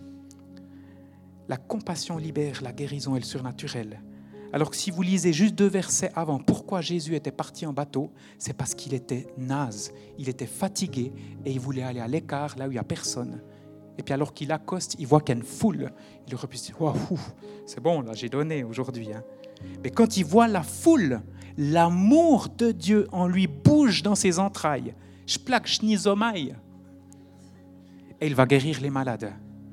La compassion libère, la guérison est le surnaturel. Alors que si vous lisez juste deux versets avant, pourquoi Jésus était parti en bateau, c'est parce qu'il était naze, il était fatigué et il voulait aller à l'écart, là où il n'y a personne. Et puis alors qu'il accoste, il voit qu'il y a une foule. Il aurait pu se dire, wow, c'est bon, là j'ai donné aujourd'hui. Hein. Mais quand il voit la foule, l'amour de Dieu en lui bouge dans ses entrailles. Shplak shnizomai. Et il va guérir les malades.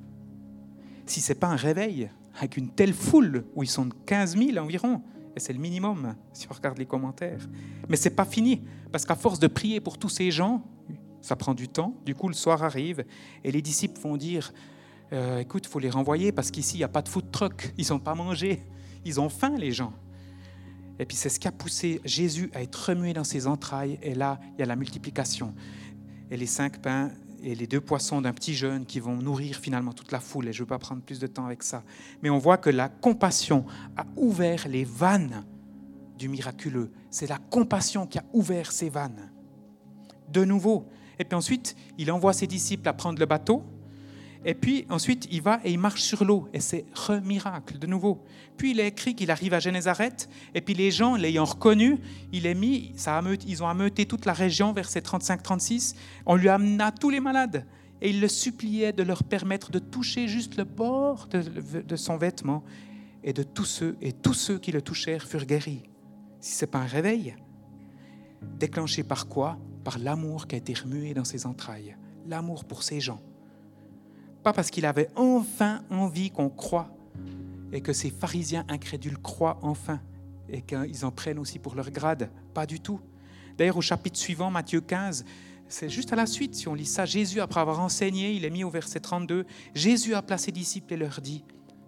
Si ce n'est pas un réveil, avec une telle foule, où ils sont quinze mille environ, et c'est le minimum, si on regarde les commentaires. Mais ce n'est pas fini, parce qu'à force de prier pour tous ces gens, ça prend du temps, du coup le soir arrive, et les disciples vont dire, euh, écoute, il faut les renvoyer, parce qu'ici, il n'y a pas de food truck, ils n'ont pas mangé, ils ont faim les gens. Et puis c'est ce qui a poussé Jésus à être remué dans ses entrailles, et là, il y a la multiplication. Et les cinq pains et les deux poissons d'un petit jeune qui vont nourrir finalement toute la foule. Et je ne veux pas prendre plus de temps avec ça. Mais on voit que la compassion a ouvert les vannes du miraculeux. C'est la compassion qui a ouvert ces vannes. De nouveau. Et puis ensuite, il envoie ses disciples à prendre le bateau. Et puis ensuite, il va et il marche sur l'eau. Et c'est re-miracle, de nouveau. Puis il est écrit qu'il arrive à Génézareth. Et puis les gens, l'ayant reconnu, il est mis, ça a ameuté, ils ont ameuté toute la région, versets trente-cinq trente-six. On lui amena tous les malades. Et il le suppliait de leur permettre de toucher juste le bord de, de son vêtement. Et, de tous ceux, et tous ceux qui le touchèrent furent guéris. Si ce n'est pas un réveil, déclenché par quoi ? Par l'amour qui a été remué dans ses entrailles. L'amour pour ces gens. Pas parce qu'il avait enfin envie qu'on croie et que ces pharisiens incrédules croient enfin et qu'ils en prennent aussi pour leur grade. Pas du tout. D'ailleurs, au chapitre suivant, Matthieu quinze, c'est juste à la suite, si on lit ça, Jésus, après avoir enseigné, il est mis au verset trente-deux, Jésus appela ses disciples et leur dit,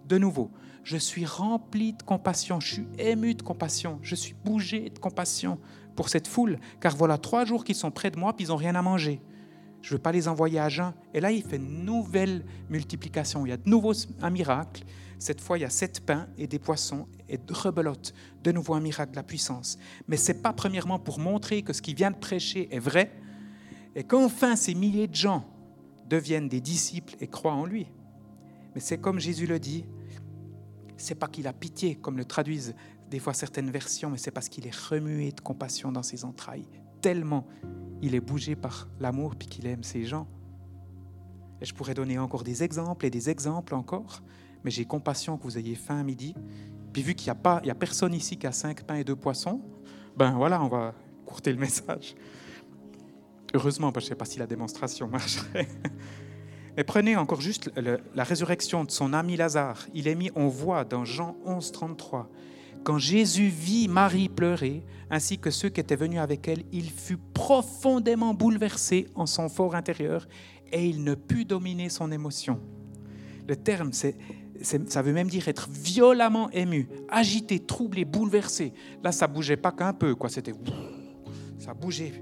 de nouveau. Je suis rempli de compassion, je suis ému de compassion, je suis bougé de compassion pour cette foule, car voilà trois jours qu'ils sont près de moi, puis ils n'ont rien à manger. Je ne veux pas les envoyer à jeun. Et là, il fait une nouvelle multiplication. Il y a de nouveau un miracle. Cette fois, il y a sept pains et des poissons et de rebelote. De nouveau un miracle de la puissance. Mais ce n'est pas premièrement pour montrer que ce qu'il vient de prêcher est vrai et qu'enfin ces milliers de gens deviennent des disciples et croient en lui. Mais c'est comme Jésus le dit, ce n'est pas qu'il a pitié, comme le traduisent des fois certaines versions, mais c'est parce qu'il est remué de compassion dans ses entrailles. Tellement il est bougé par l'amour puis qu'il aime ces gens. Et je pourrais donner encore des exemples et des exemples encore, mais j'ai compassion que vous ayez faim à midi. Puis vu qu'il n'y a pas, il y a personne ici qui a cinq pains et deux poissons, ben voilà, on va courter le message. Heureusement, parce que je ne sais pas si la démonstration marcherait. Mais prenez encore juste le, la résurrection de son ami Lazare. Il est mis, on voit dans Jean onze, trente-trois, quand Jésus vit Marie pleurer, ainsi que ceux qui étaient venus avec elle, il fut profondément bouleversé en son fort intérieur et il ne put dominer son émotion. Le terme, c'est, c'est, ça veut même dire être violemment ému, agité, troublé, bouleversé. Là, ça ne bougeait pas qu'un peu, quoi. C'était... Ça bougeait.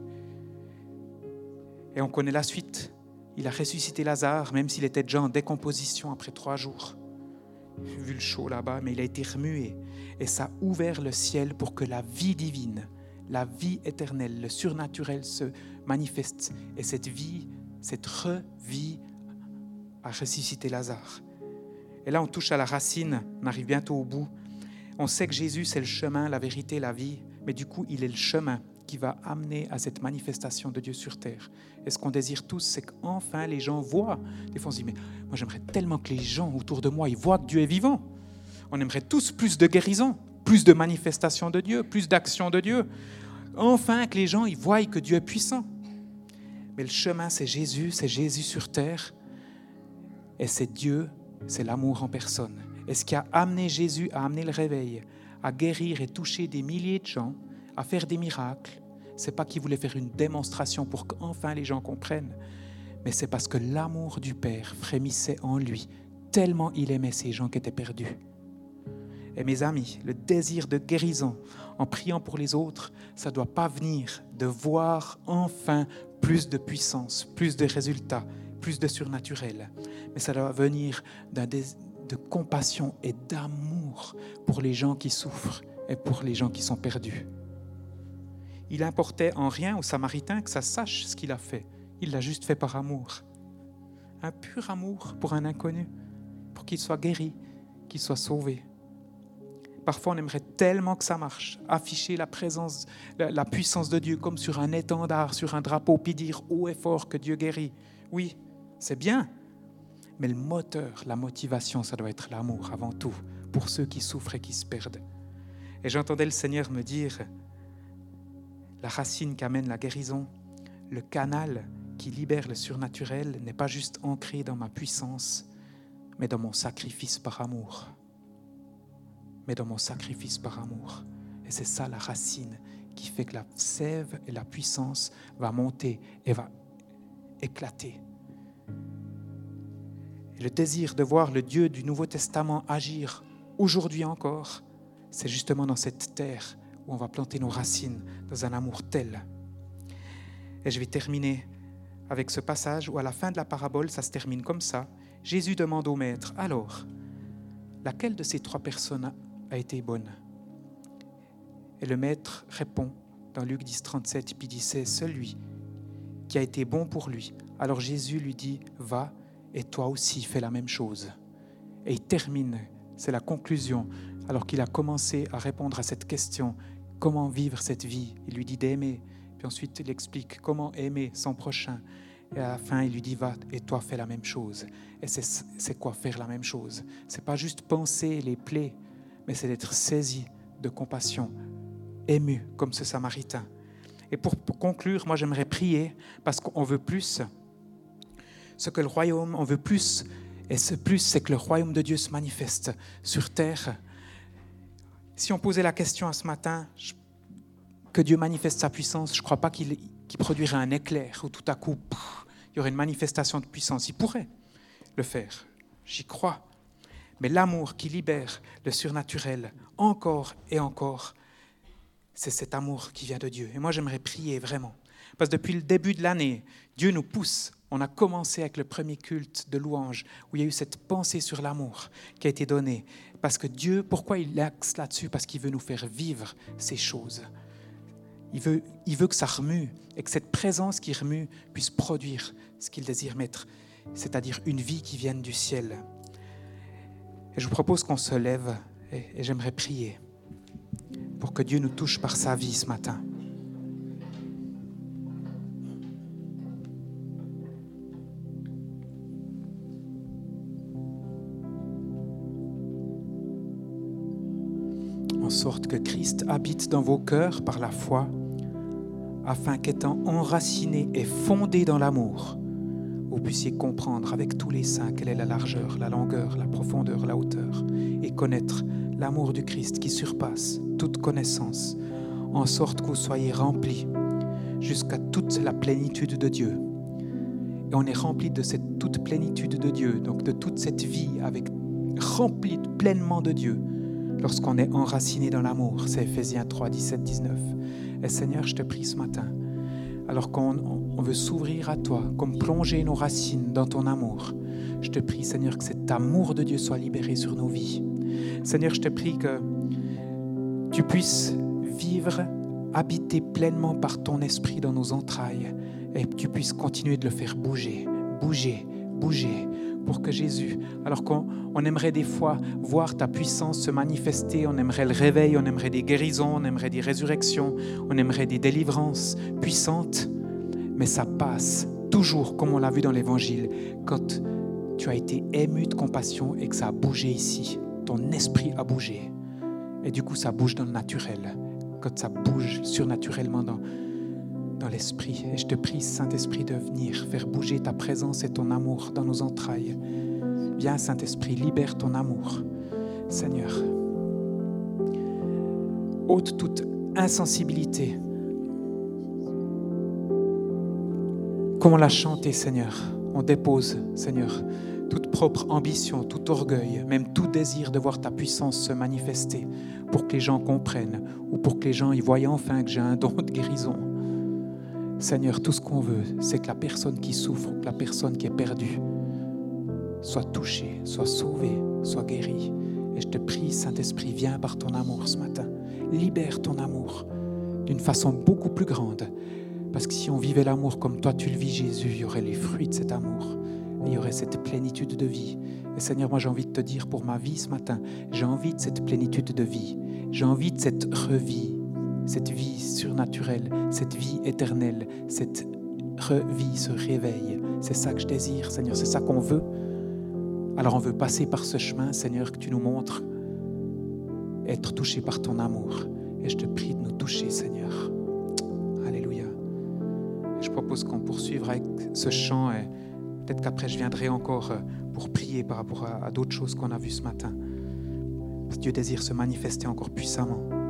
Et on connaît la suite. Il a ressuscité Lazare, même s'il était déjà en décomposition après trois jours. Vu le chaud là-bas, mais il a été remué. Et ça a ouvert le ciel pour que la vie divine, la vie éternelle, le surnaturel se manifeste. Et cette vie, cette re-vie a ressuscité Lazare. Et là, on touche à la racine, on arrive bientôt au bout. On sait que Jésus, c'est le chemin, la vérité, la vie. Mais du coup, il est le chemin qui va amener à cette manifestation de Dieu sur terre. Et ce qu'on désire tous, c'est qu'enfin les gens voient. Des fois, on se dit, mais moi, j'aimerais tellement que les gens autour de moi, ils voient que Dieu est vivant. On aimerait tous plus de guérison, plus de manifestation de Dieu, plus d'action de Dieu. Enfin, que les gens, ils voient que Dieu est puissant. Mais le chemin, c'est Jésus, c'est Jésus sur terre. Et c'est Dieu, c'est l'amour en personne. Et ce qui a amené Jésus à amener le réveil, à guérir et toucher des milliers de gens, à faire des miracles, c'est pas qu'il voulait faire une démonstration pour qu'enfin les gens comprennent, mais c'est parce que l'amour du Père frémissait en lui, tellement il aimait ces gens qui étaient perdus. Et mes amis, le désir de guérison, en priant pour les autres, ça ne doit pas venir de voir enfin plus de puissance, plus de résultats, plus de surnaturel, mais ça doit venir d'un désir de compassion et d'amour pour les gens qui souffrent et pour les gens qui sont perdus. Il importait en rien aux Samaritains que ça sache ce qu'il a fait. Il l'a juste fait par amour. Un pur amour pour un inconnu, pour qu'il soit guéri, qu'il soit sauvé. Parfois, on aimerait tellement que ça marche, afficher la présence, la, la puissance de Dieu comme sur un étendard, sur un drapeau, puis dire haut et fort que Dieu guérit. Oui, c'est bien, mais le moteur, la motivation, ça doit être l'amour avant tout, pour ceux qui souffrent et qui se perdent. Et j'entendais le Seigneur me dire, la racine qui amène la guérison, le canal qui libère le surnaturel n'est pas juste ancré dans ma puissance, mais dans mon sacrifice par amour. Mais dans mon sacrifice par amour. Et c'est ça la racine qui fait que la sève et la puissance va monter et va éclater. Et le désir de voir le Dieu du Nouveau Testament agir aujourd'hui encore, c'est justement dans cette terre où on va planter nos racines dans un amour tel. Et je vais terminer avec ce passage où à la fin de la parabole, ça se termine comme ça. Jésus demande au maître, alors, laquelle de ces trois personnes a été bonne ? Et le maître répond dans Luc dix, trente-sept, puis dit, c'est celui qui a été bon pour lui. Alors Jésus lui dit, va et toi aussi fais la même chose. Et il termine, c'est la conclusion, alors qu'il a commencé à répondre à cette question, comment vivre cette vie ? Il lui dit d'aimer, puis ensuite il explique comment aimer son prochain. Et à la fin, il lui dit, va et toi fais la même chose. Et c'est, c'est quoi faire la même chose ? C'est pas juste penser les plaies, mais c'est d'être saisi de compassion, ému comme ce Samaritain. Et pour, pour conclure, moi j'aimerais prier parce qu'on veut plus. Ce que le royaume, on veut plus, et ce plus, c'est que le royaume de Dieu se manifeste sur terre. Si on posait la question à ce matin, je, que Dieu manifeste sa puissance, je ne crois pas qu'il, qu'il produirait un éclair où tout à coup, pff, il y aurait une manifestation de puissance. Il pourrait le faire, j'y crois. Mais l'amour qui libère le surnaturel encore et encore, c'est cet amour qui vient de Dieu. Et moi, j'aimerais prier vraiment. Parce que depuis le début de l'année, Dieu nous pousse. On a commencé avec le premier culte de louange, où il y a eu cette pensée sur l'amour qui a été donnée. Parce que Dieu, pourquoi il axe là-dessus? Parce qu'il veut nous faire vivre ces choses. Il veut, il veut que ça remue et que cette présence qui remue puisse produire ce qu'il désire mettre, c'est-à-dire une vie qui vienne du ciel. Et je vous propose qu'on se lève et, et j'aimerais prier pour que Dieu nous touche par sa vie ce matin. En sorte que Christ habite dans vos cœurs par la foi, afin qu'étant enraciné et fondé dans l'amour, vous puissiez comprendre avec tous les saints quelle est la largeur, la longueur, la profondeur, la hauteur, et connaître l'amour du Christ qui surpasse toute connaissance, en sorte que vous soyez remplis jusqu'à toute la plénitude de Dieu. Et on est rempli de cette toute plénitude de Dieu, donc de toute cette vie avec remplie pleinement de Dieu, lorsqu'on est enraciné dans l'amour. C'est Éphésiens trois, dix-sept, dix-neuf. Et Seigneur, je te prie ce matin, alors qu'on on veut s'ouvrir à toi, comme plonger nos racines dans ton amour, je te prie, Seigneur, que cet amour de Dieu soit libéré sur nos vies. Seigneur, je te prie que tu puisses vivre, habiter pleinement par ton esprit dans nos entrailles et que tu puisses continuer de le faire bouger, bouger, bouger, pour que Jésus, alors qu'on on aimerait des fois voir ta puissance se manifester, on aimerait le réveil, on aimerait des guérisons, on aimerait des résurrections, on aimerait des délivrances puissantes, mais ça passe toujours, comme on l'a vu dans l'Évangile, quand tu as été ému de compassion et que ça a bougé ici, ton esprit a bougé, et du coup ça bouge dans le naturel, quand ça bouge surnaturellement dans dans l'esprit. Et je te prie, Saint-Esprit, de venir faire bouger ta présence et ton amour dans nos entrailles. Viens, Saint-Esprit, libère ton amour. Seigneur, ôte toute insensibilité. Comme on l'a chanté, Seigneur, on dépose, Seigneur, toute propre ambition, tout orgueil, même tout désir de voir ta puissance se manifester pour que les gens comprennent ou pour que les gens y voient enfin que j'ai un don de guérison. Seigneur, tout ce qu'on veut, c'est que la personne qui souffre, que la personne qui est perdue, soit touchée, soit sauvée, soit guérie. Et je te prie, Saint-Esprit, viens par ton amour ce matin. Libère ton amour d'une façon beaucoup plus grande. Parce que si on vivait l'amour comme toi tu le vis, Jésus, il y aurait les fruits de cet amour. Et il y aurait cette plénitude de vie. Et Seigneur, moi j'ai envie de te dire pour ma vie ce matin, j'ai envie de cette plénitude de vie. J'ai envie de cette revie. Cette vie surnaturelle, cette vie éternelle, cette revie, ce réveil. C'est ça que je désire, Seigneur, c'est ça qu'on veut. Alors on veut passer par ce chemin, Seigneur, que tu nous montres, être touché par ton amour. Et je te prie de nous toucher, Seigneur. Alléluia. Et je propose qu'on poursuive avec ce chant et peut-être qu'après je viendrai encore pour prier par rapport à, à d'autres choses qu'on a vues ce matin. Parce que Dieu désire se manifester encore puissamment.